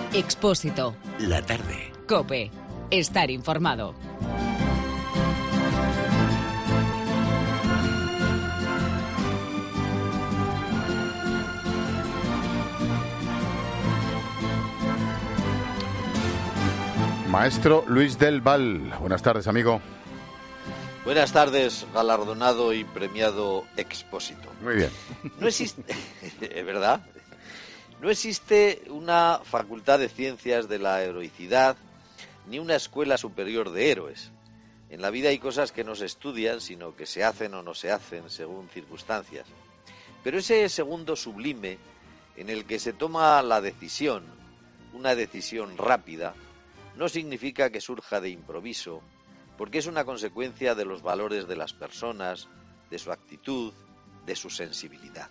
Expósito. La tarde. COPE. Estar informado. Maestro Luis del Val. Buenas tardes, amigo. Buenas tardes, galardonado y premiado Expósito. Muy bien. No existe, ¿es verdad? No existe una facultad de ciencias de la heroicidad ni una escuela superior de héroes. En la vida hay cosas que no se estudian, sino que se hacen o no se hacen según circunstancias. Pero ese segundo sublime en el que se toma la decisión, una decisión rápida, no significa que surja de improviso, porque es una consecuencia de los valores de las personas, de su actitud, de su sensibilidad.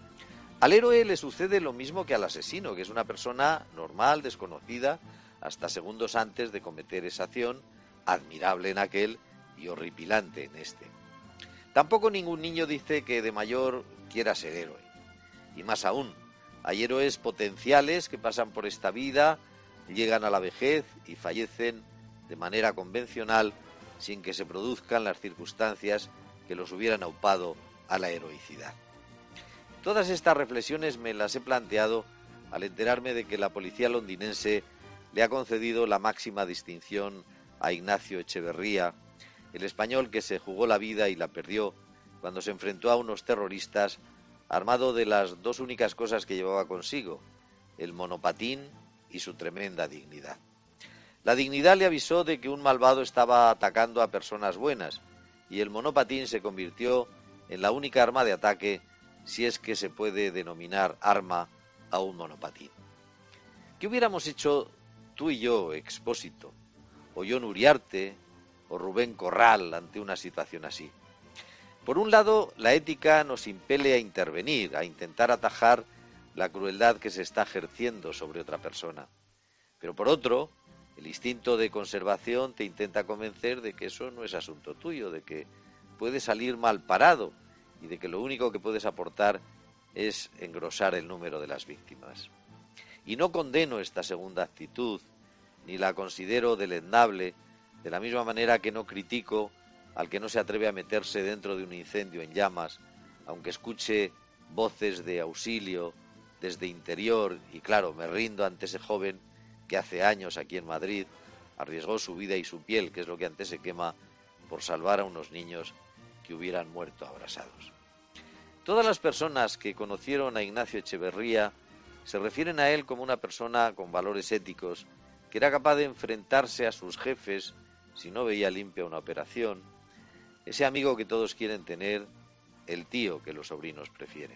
Al héroe le sucede lo mismo que al asesino, que es una persona normal, desconocida, hasta segundos antes de cometer esa acción, admirable en aquel y horripilante en este. Tampoco ningún niño dice que de mayor quiera ser héroe. Y más aún, hay héroes potenciales que pasan por esta vida, llegan a la vejez y fallecen de manera convencional sin que se produzcan las circunstancias que los hubieran aupado a la heroicidad. Todas estas reflexiones me las he planteado al enterarme de que la policía londinense le ha concedido la máxima distinción a Ignacio Echeverría, el español que se jugó la vida y la perdió cuando se enfrentó a unos terroristas armado de las dos únicas cosas que llevaba consigo, el monopatín y su tremenda dignidad. La dignidad le avisó de que un malvado estaba atacando a personas buenas y el monopatín se convirtió en la única arma de ataque, si es que se puede denominar arma a un monopatín. ¿Qué hubiéramos hecho tú y yo, Expósito, o John Uriarte, o Rubén Corral ante una situación así? Por un lado, la ética nos impele a intervenir, a intentar atajar la crueldad que se está ejerciendo sobre otra persona. Pero por otro, el instinto de conservación te intenta convencer de que eso no es asunto tuyo, de que puedes salir mal parado y de que lo único que puedes aportar es engrosar el número de las víctimas. Y no condeno esta segunda actitud, ni la considero deleznable, de la misma manera que no critico al que no se atreve a meterse dentro de un incendio en llamas, aunque escuche voces de auxilio desde interior, y claro, me rindo ante ese joven que hace años aquí en Madrid arriesgó su vida y su piel, que es lo que antes se quema, por salvar a unos niños que hubieran muerto abrasados. Todas las personas que conocieron a Ignacio Echeverría se refieren a él como una persona con valores éticos, que era capaz de enfrentarse a sus jefes si no veía limpia una operación, ese amigo que todos quieren tener, el tío que los sobrinos prefieren.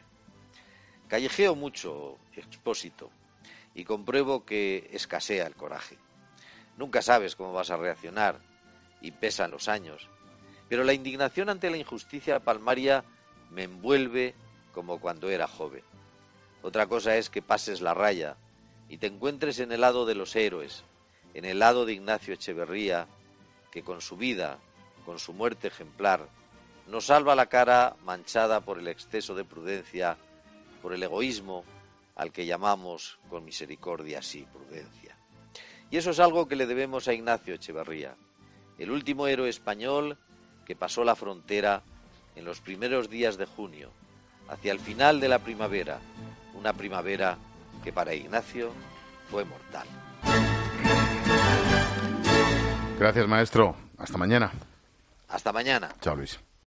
Callejeo mucho, Expósito, y compruebo que escasea el coraje. Nunca sabes cómo vas a reaccionar, y pesan los años, pero la indignación ante la injusticia palmaria me envuelve como cuando era joven. Otra cosa es que pases la raya y te encuentres en el lado de los héroes, en el lado de Ignacio Echeverría, que con su vida, con su muerte ejemplar, nos salva la cara manchada por el exceso de prudencia, por el egoísmo, al que llamamos con misericordia sí prudencia. Y eso es algo que le debemos a Ignacio Echeverría, el último héroe español que pasó la frontera en los primeros días de junio, hacia el final de la primavera, una primavera que para Ignacio fue mortal. Gracias, maestro. Hasta mañana. Hasta mañana. Chao, Luis.